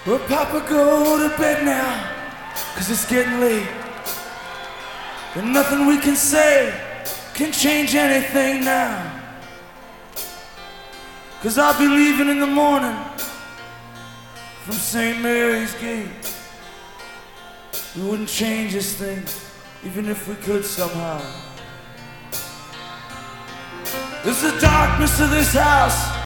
Well, Papa, go to bed now, 'cause it's getting late. And nothing we can say can change anything now. 'Cause I'll be leaving in the morning from St. Mary's Gate. We wouldn't change this thing, even if we could somehow. There's the darkness of this house